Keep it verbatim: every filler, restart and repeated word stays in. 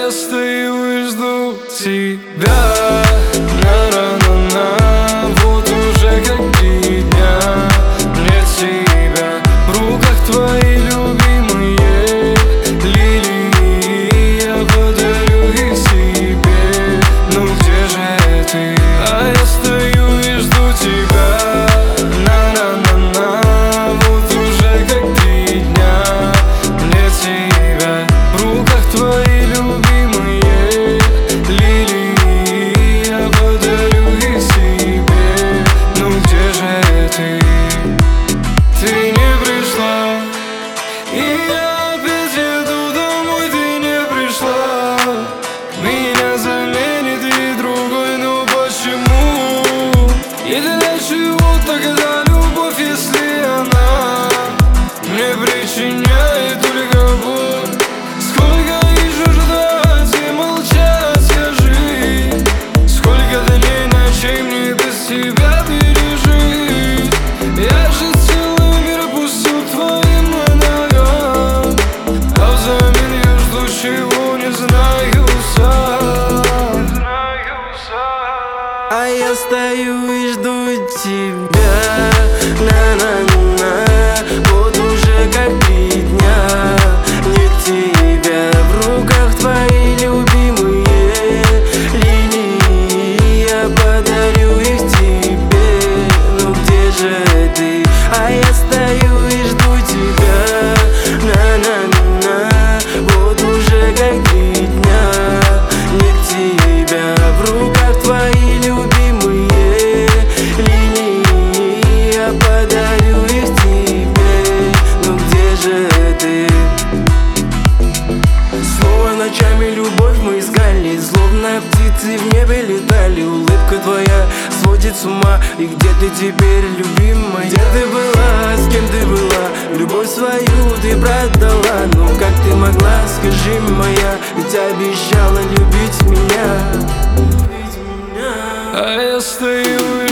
я стою и жду тебя. На-на-на-на. Вот уже как три дня нет тебя. В руках твои любимые лилии. Я подарю их себе. Ну где же ты? А я стою и жду тебя. На-на-на-на. Вот уже как три дня нет тебя. В руках твои любимые лилии. Я подарю их себе. Ну где же ты? Ты не пришла, и я опять еду домой. Ты не пришла, меня заменит и другой. Ну почему? И для чего тогда любовь, если она мне причиняет только боль? Сколько еще ждать и молчать, скажи? Сколько дней, ночей мне без тебя пережить? Я же целый мир пустил к твоим ногам, а взамен я жду, чего не знаю сам. А я стою и жду тебя. На-на-на. Вот уже как три дня нет тебя. В руках твои любимые лилии. Я подарю их тебе. Ну где же ты? А я стою и жду тебя. На-на-на. Вот уже как три дня нет тебя. В руках твои любимые линии. Я подарю их тебе. Ну где же ты? Снова ночами любовь мы искали, словно птицы в небе летали. Улыбка твоя сводит с ума. И где ты теперь, любимая? Где ты была, с кем ты была? Любовь свою ты продала. Ну как ты могла, скажи, моя? Ведь обещала любить меня. А я стою